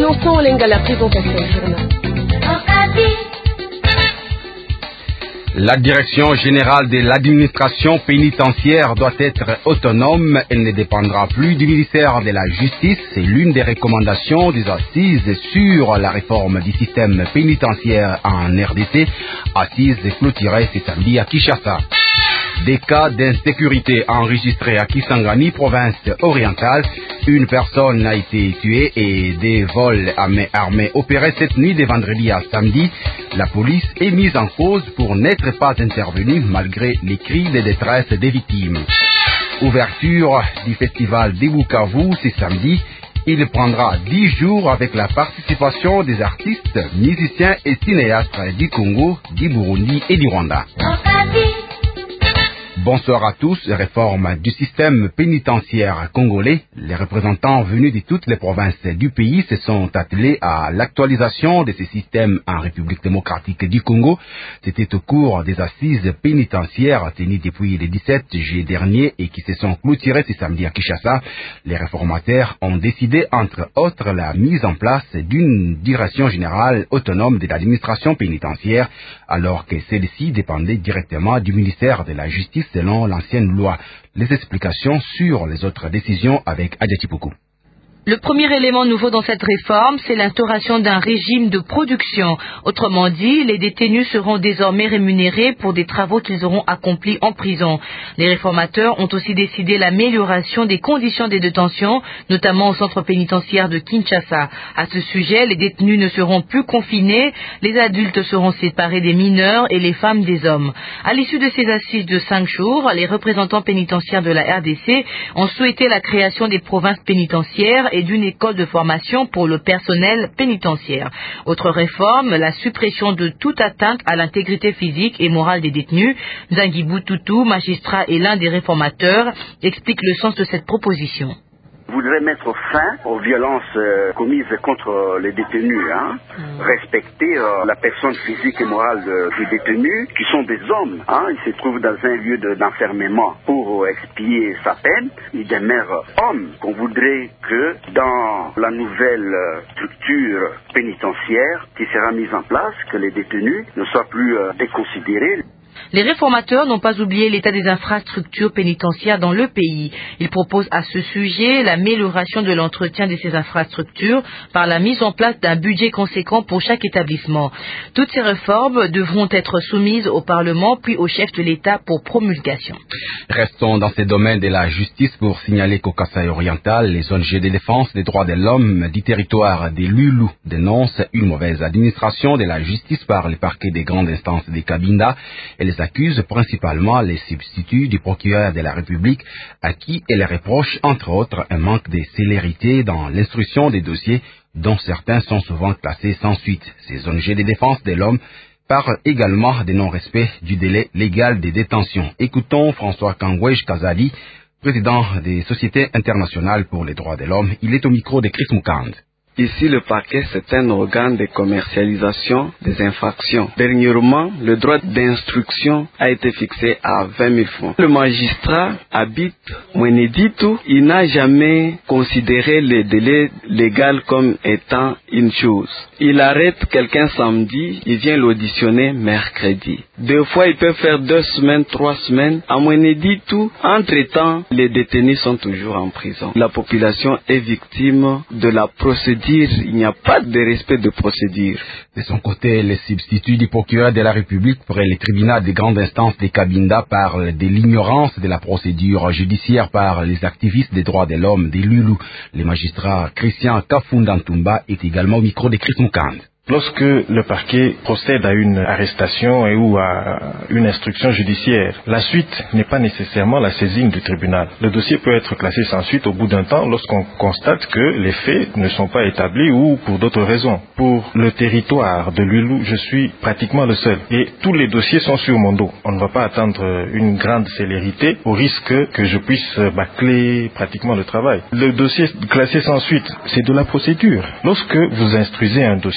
Innocent Olenga, la présentation du journal. La direction générale de l'administration pénitentiaire doit être autonome. Elle ne dépendra plus du ministère de la Justice. C'est l'une des recommandations des assises sur la réforme du système pénitentiaire en RDC. Assises clôturées ce samedi à Kinshasa. Des cas d'insécurité enregistrés à Kisangani, province orientale. Une personne a été tuée et des vols à main armée opérés cette nuit de vendredi à samedi. La police est mise en cause pour n'être pas intervenue malgré les cris de détresse des victimes. Ouverture du festival de Bukavu ce samedi. Il prendra 10 jours avec la participation des artistes, musiciens et cinéastes du Congo, du Burundi et du Rwanda. Bonsoir à tous. Réforme du système pénitentiaire congolais. Les représentants venus de toutes les provinces du pays se sont attelés à l'actualisation de ce système en République démocratique du Congo. C'était au cours des assises pénitentiaires tenues depuis le 17 juillet dernier et qui se sont clôturées ce samedi à Kinshasa. Les réformateurs ont décidé, entre autres, la mise en place d'une direction générale autonome de l'administration pénitentiaire, alors que celle-ci dépendait directement du ministère de la Justice selon l'ancienne loi. Les explications sur les autres décisions avec Adjatipoku. Le premier élément nouveau dans cette réforme, c'est l'instauration d'un régime de production. Autrement dit, les détenus seront désormais rémunérés pour des travaux qu'ils auront accomplis en prison. Les réformateurs ont aussi décidé l'amélioration des conditions de détention, notamment au centre pénitentiaire de Kinshasa. À ce sujet, les détenus ne seront plus confinés, les adultes seront séparés des mineurs et les femmes des hommes. À l'issue de ces assises de 5 jours, les représentants pénitentiaires de la RDC ont souhaité la création des provinces pénitentiaires et d'une école de formation pour le personnel pénitentiaire. Autre réforme, la suppression de toute atteinte à l'intégrité physique et morale des détenus. Nzangi Boutoutou, magistrat et l'un des réformateurs, explique le sens de cette proposition. Voudrait mettre fin aux violences commises contre les détenus, respecter la personne physique et morale des détenus, qui sont des hommes. Ils se trouvent dans un lieu d'enfermement pour expier sa peine. Ils demeurent hommes. On voudrait que dans la nouvelle structure pénitentiaire qui sera mise en place, que les détenus ne soient plus déconsidérés. Les réformateurs n'ont pas oublié l'état des infrastructures pénitentiaires dans le pays. Ils proposent à ce sujet l'amélioration de l'entretien de ces infrastructures par la mise en place d'un budget conséquent pour chaque établissement. Toutes ces réformes devront être soumises au Parlement puis au chef de l'État pour promulgation. Restons dans ces domaines de la justice pour signaler qu'au Kasaï oriental, les ONG de défense des droits de l'homme du territoire des Lulu dénoncent une mauvaise administration de la justice par les parquets des grandes instances des Cabinda. Et les accusent principalement les substituts du procureur de la République à qui elle reproche entre autres un manque de célérité dans l'instruction des dossiers dont certains sont souvent classés sans suite. Ces ONG de défense de l'homme parlent également des non-respect du délai légal de détention. Écoutons François Kangwej Kazali, président des Sociétés internationales pour les droits de l'homme. Il est au micro de Chris Mukand. Ici, le parquet, c'est un organe de commercialisation des infractions. Dernièrement, le droit d'instruction a été fixé à 20 000 francs. Le magistrat habite Mweneditu. Il n'a jamais considéré le délai légal comme étant une chose. Il arrête quelqu'un samedi, il vient l'auditionner mercredi. Des fois, il peut faire 2 semaines, 3 semaines. À Mweneditu, entre-temps, les détenus sont toujours en prison. La population est victime de la procédure. Il n'y a pas de respect de procédure. De son côté, le substitut du procureur de la République près le tribunal des grandes instances des Cabinda parle de l'ignorance de la procédure judiciaire par les activistes des droits de l'homme des Lulu. Le magistrat Christian Kafundantumba est également au micro de Chris Mukand. Lorsque le parquet procède à une arrestation ou à une instruction judiciaire, la suite n'est pas nécessairement la saisine du tribunal. Le dossier peut être classé sans suite au bout d'un temps lorsqu'on constate que les faits ne sont pas établis ou pour d'autres raisons. Pour le territoire de Lulu, je suis pratiquement le seul et tous les dossiers sont sur mon dos. On ne va pas attendre une grande célérité au risque que je puisse bâcler pratiquement le travail. Le dossier classé sans suite, c'est de la procédure. Lorsque vous instruisez un dossier et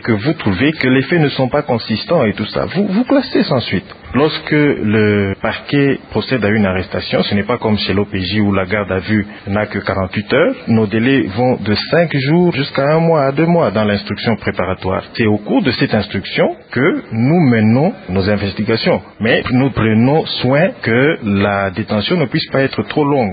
que vous trouvez que les faits ne sont pas consistants et tout ça, vous classez sans suite. Lorsque le parquet procède à une arrestation, ce n'est pas comme chez l'OPJ où la garde à vue n'a que 48 heures. Nos délais vont de 5 jours jusqu'à 1 mois à 2 mois dans l'instruction préparatoire. C'est au cours de cette instruction que nous menons nos investigations. Mais nous prenons soin que la détention ne puisse pas être trop longue.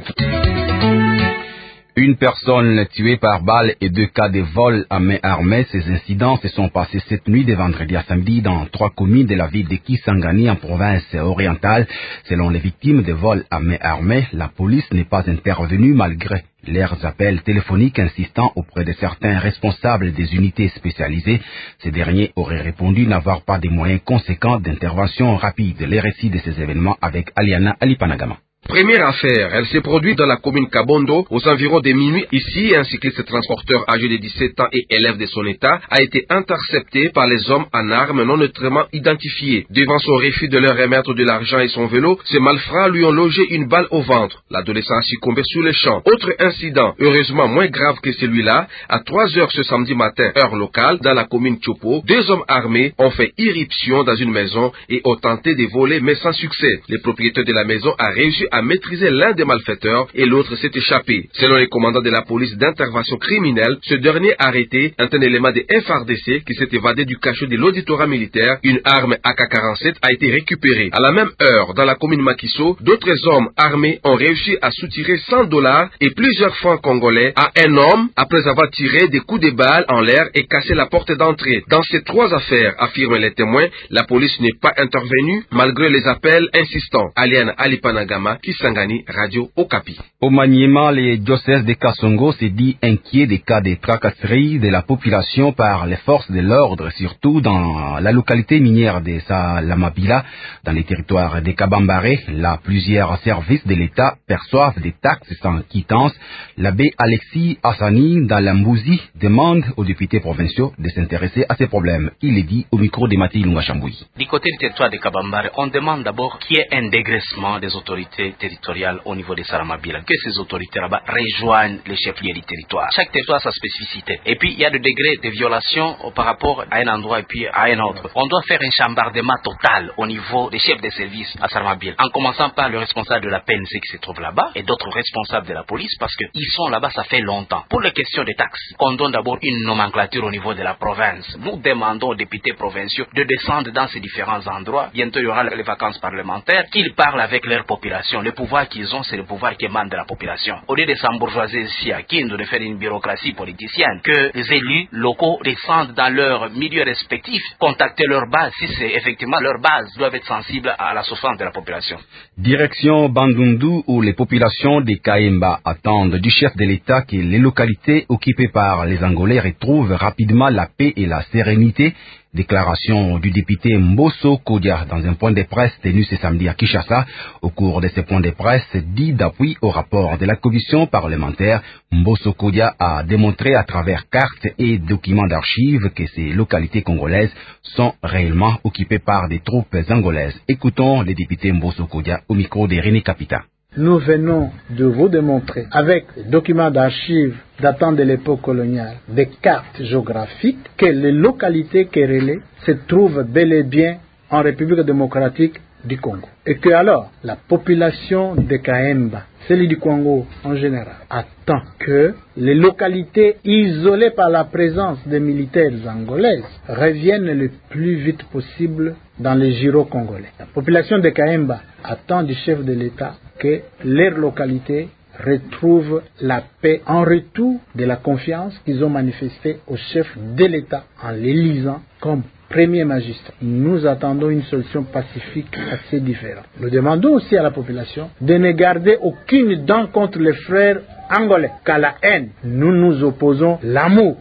Une personne tuée par balle et 2 cas de vol à main armée. Ces incidents se sont passés cette nuit de vendredi à samedi dans 3 communes de la ville de Kisangani en province orientale. Selon les victimes de vols à main armée, la police n'est pas intervenue malgré leurs appels téléphoniques insistant auprès de certains responsables des unités spécialisées. Ces derniers auraient répondu n'avoir pas de moyens conséquents d'intervention rapide. Les récits de ces événements avec Aliana Alipanagama. Première affaire, elle s'est produite dans la commune Kabondo aux environs de minuit. Ici, un cycliste transporteur âgé de 17 ans et élève de son état a été intercepté par les hommes en armes non neutralement identifiés. Devant son refus de leur remettre de l'argent et son vélo, ces malfrats lui ont logé une balle au ventre. L'adolescent a succombé sous le champ. Autre incident, heureusement moins grave que celui-là, à 3 heures ce samedi matin, heure locale, dans la commune Chopo, 2 hommes armés ont fait irruption dans une maison et ont tenté de voler mais sans succès. Le propriétaire de la maison a réussi à maîtriser l'un des malfaiteurs et l'autre s'est échappé. Selon les commandants de la police d'intervention criminelle, ce dernier arrêté est un élément de FRDC qui s'est évadé du cachot de l'auditorat militaire. Une arme AK-47 a été récupérée. À la même heure, dans la commune Makiso, d'autres hommes armés ont réussi à soutirer $100 et plusieurs francs congolais à un homme après avoir tiré des coups de balle en l'air et cassé la porte d'entrée. Dans ces 3 affaires, affirment les témoins, la police n'est pas intervenue malgré les appels insistants. Aliana Alipanagama, Kisangani, Radio Okapi. Au Maniema, les diocèses de Kasongo s'est dit inquiet des cas de tracasserie de la population par les forces de l'ordre, surtout dans la localité minière de Salamabila, dans les territoires de Kabambare. Là, plusieurs services de l'État perçoivent des taxes sans quittance. L'abbé Alexis Hassani, dans la Mbouzi, demande aux députés provinciaux de s'intéresser à ces problèmes. Il est dit au micro de Mathilde Lungashamboui. Du côté du territoire de Kabambare, on demande d'abord qu'il y ait un dégraissement des autorités territoriales au niveau de Salamabila, que ces autorités là-bas rejoignent les chefs-lieux du territoire. Chaque territoire a sa spécificité. Et puis, il y a des degrés de violation par rapport à un endroit et puis à un autre. On doit faire un chambardement total au niveau des chefs de service à Salamabila, en commençant par le responsable de la PNC qui se trouve là-bas et d'autres responsables de la police parce qu'ils sont là-bas, ça fait longtemps. Pour les questions des taxes, on donne d'abord une nomenclature au niveau de la province. Nous demandons aux députés provinciaux de descendre dans ces différents endroits. Bientôt, il y aura les vacances parlementaires, qu'ils parlent avec leur population. Le pouvoir qu'ils ont, c'est le pouvoir qui émane de la population. Au lieu de s'embourgeoiser ici à Kindu, de faire une bureaucratie politicienne, que les élus locaux descendent dans leur milieu respectif, contacter leur base, si c'est effectivement leur base, doivent être sensibles à la souffrance de la population. Direction Bandundu, où les populations des Kaemba attendent du chef de l'État que les localités occupées par les Angolais retrouvent rapidement la paix et la sérénité. Déclaration du député Mbosso Kodia dans un point de presse tenu ce samedi à Kinshasa. Au cours de ce point de presse dit d'appui au rapport de la commission parlementaire, Mbosso Kodia a démontré à travers cartes et documents d'archives que ces localités congolaises sont réellement occupées par des troupes angolaises. Écoutons le député Mbosso Kodia au micro de René Capita. Nous venons de vous démontrer, avec des documents d'archives datant de l'époque coloniale, des cartes géographiques, que les localités querellées se trouvent bel et bien en République démocratique du Congo. Et que alors, la population de Kaemba, celle du Congo en général, attend que les localités isolées par la présence des militaires angolaises reviennent le plus vite possible dans les giros congolais. La population de Kaemba attend du chef de l'État que leurs localités retrouvent la paix en retour de la confiance qu'ils ont manifestée au chef de l'État en l'élisant comme premier magistrat. Nous attendons une solution pacifique à ces différends. Nous demandons aussi à la population de ne garder aucune dent contre les frères angolais, qu'à la haine, nous nous opposons l'amour.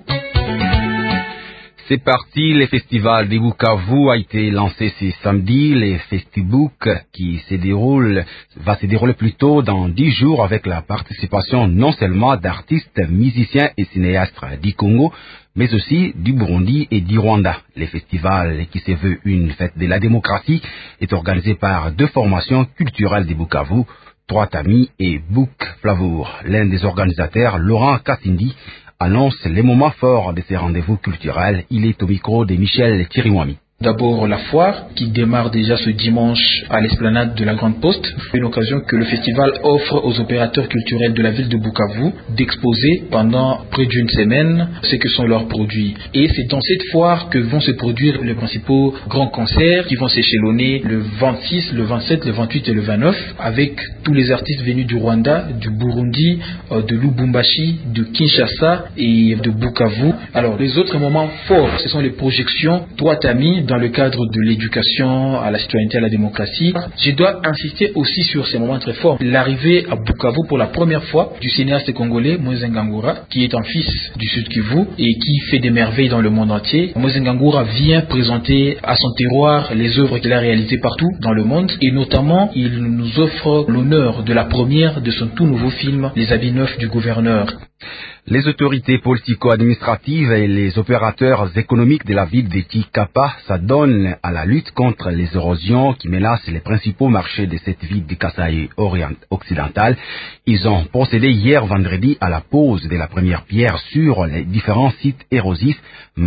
C'est parti, le festival de Bukavu a été lancé ce samedi. Le Festibook qui va se dérouler plutôt dans 10 jours avec la participation non seulement d'artistes, musiciens et cinéastes du Congo, mais aussi du Burundi et du Rwanda. Le festival, qui se veut une fête de la démocratie, est organisé par 2 formations culturelles de Bukavu, 3 Tamis et Bouk Flavour. L'un des organisateurs, Laurent Kassindi, annonce les moments forts de ces rendez-vous culturels. Il est au micro de Michel Tirimwami. D'abord la foire qui démarre déjà ce dimanche à l'esplanade de la Grande Poste, une occasion que le festival offre aux opérateurs culturels de la ville de Bukavu d'exposer pendant près d'une semaine ce que sont leurs produits. Et c'est dans cette foire que vont se produire les principaux grands concerts qui vont s'échelonner le 26, le 27, le 28 et le 29 avec tous les artistes venus du Rwanda, du Burundi, de Lubumbashi, de Kinshasa et de Bukavu. Alors les autres moments forts, ce sont les projections Toitami dans le cadre de l'éducation à la citoyenneté, à la démocratie. Je dois insister aussi sur ces moments très forts. L'arrivée à Bukavu pour la première fois du cinéaste congolais Moïse Ngangura, qui est un fils du Sud Kivu et qui fait des merveilles dans le monde entier. Moïse Ngangura vient présenter à son terroir les œuvres qu'il a réalisées partout dans le monde et notamment il nous offre l'honneur de la première de son tout nouveau film Les habits neufs du gouverneur. Les autorités politico-administratives et les opérateurs économiques de la ville de Tikapa s'adonnent à la lutte contre les érosions qui menacent les principaux marchés de cette ville du Kasaï occidental. Ils ont procédé hier vendredi à la pose de la première pierre sur les différents sites érosifs,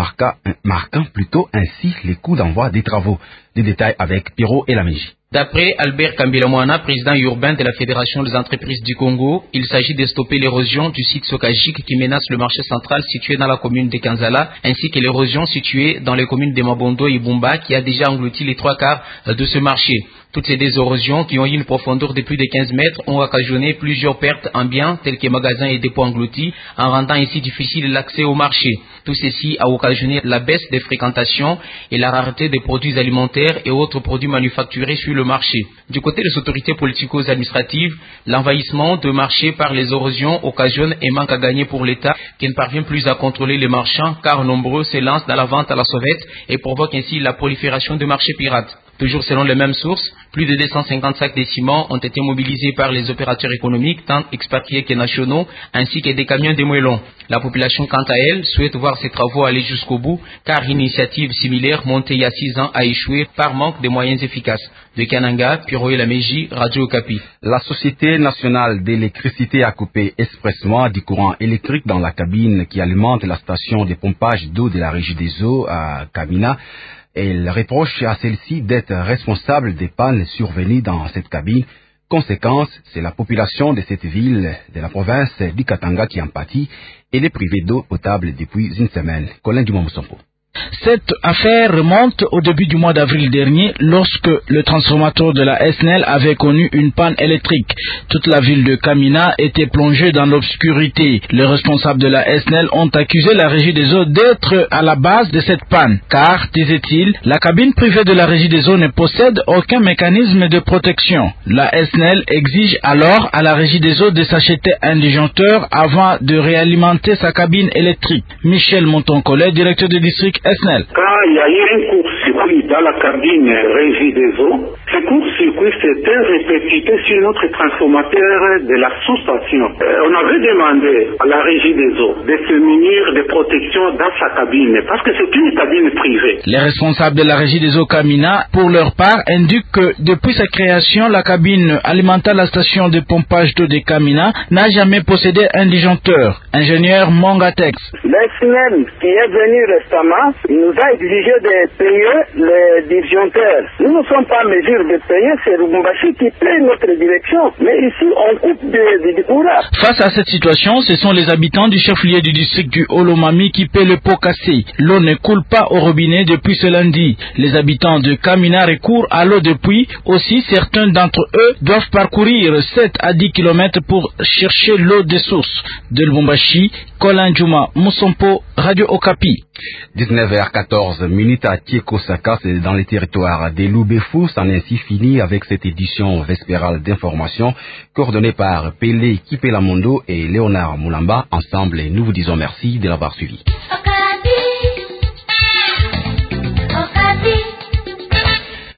marquant plutôt ainsi les coups d'envoi des travaux. Des détails avec Pierrot et Laméji. D'après Albert Kambilamwana, président urbain de la Fédération des entreprises du Congo, il s'agit de stopper l'érosion du site Sokajik qui menace le marché central situé dans la commune de Kanzala, ainsi que l'érosion située dans les communes de Mabondo et Bumba qui a déjà englouti les 3/4 de ce marché. Toutes ces érosions qui ont eu une profondeur de plus de 15 mètres ont occasionné plusieurs pertes en biens tels que magasins et dépôts engloutis, en rendant ainsi difficile l'accès au marché. Tout ceci a occasionné la baisse des fréquentations et la rareté des produits alimentaires et autres produits manufacturés sur le marché. Du côté des autorités politico-administratives, l'envahissement de marchés par les érosions occasionne un manque à gagner pour l'État qui ne parvient plus à contrôler les marchands car nombreux se lancent dans la vente à la sauvette et provoquent ainsi la prolifération de marchés pirates. Toujours selon les mêmes sources, plus de 250 sacs de ciment ont été mobilisés par les opérateurs économiques, tant expatriés que nationaux, ainsi que des camions de moellons. La population, quant à elle, souhaite voir ces travaux aller jusqu'au bout, car une initiative similaire montée il y a 6 ans a échoué par manque de moyens efficaces. De Kananga, Pierrot et Laméji, Radio Okapi. La Société nationale d'électricité a coupé expressément du courant électrique dans la cabine qui alimente la station de pompage d'eau de la Régie des eaux à Kamina. Elle reproche à celle-ci d'être responsable des pannes survenues dans cette cabine. Conséquence, c'est la population de cette ville de la province du Katanga qui en pâtit et est privée d'eau potable depuis une semaine. Colin Dumont-Moussampo. Cette affaire remonte au début du mois d'avril dernier lorsque le transformateur de la SNEL avait connu une panne électrique. Toute la ville de Kamina était plongée dans l'obscurité. Les responsables de la SNEL ont accusé la Régie des eaux d'être à la base de cette panne car, disait-il, la cabine privée de la Régie des eaux ne possède aucun mécanisme de protection. La SNEL exige alors à la Régie des eaux de s'acheter un disjoncteur avant de réalimenter sa cabine électrique. Michel Montoncolet, directeur du district SNEL. Quand il y a eu un court-circuit dans la cabine Régie des eaux, ce court-circuit s'était répercuté sur notre transformateur de la sous-station. On avait demandé à la Régie des eaux de se munir de protection dans sa cabine, parce que c'est une cabine privée. Les responsables de la Régie des eaux Kamina, pour leur part, indiquent que depuis sa création, la cabine alimentant la station de pompage d'eau de Kamina n'a jamais possédé un disjoncteur. Ingénieur Mongatex. Le SNEL qui est venu récemment, il nous a exigé de payer les disjoncteurs. Nous ne sommes pas en mesure de payer, c'est Lubumbashi qui paye notre direction. Mais ici, on coupe du courant. Face à cette situation, ce sont les habitants du chef-lieu du district du Olomami qui paient le pot cassé. L'eau ne coule pas au robinet depuis ce lundi. Les habitants de Kamina recourent à l'eau depuis. Aussi, certains d'entre eux doivent parcourir 7 à 10 km pour chercher l'eau des sources. De Lubumbashi, Colin Juma, Moussompo, Radio Okapi. 19h14 à Tiekosaka, c'est dans les territoires des Loubefou. C'en est ainsi fini avec cette édition vespérale d'information coordonnée par Pelé Kipelamondo et Léonard Moulamba. Ensemble, nous vous disons merci de l'avoir suivi.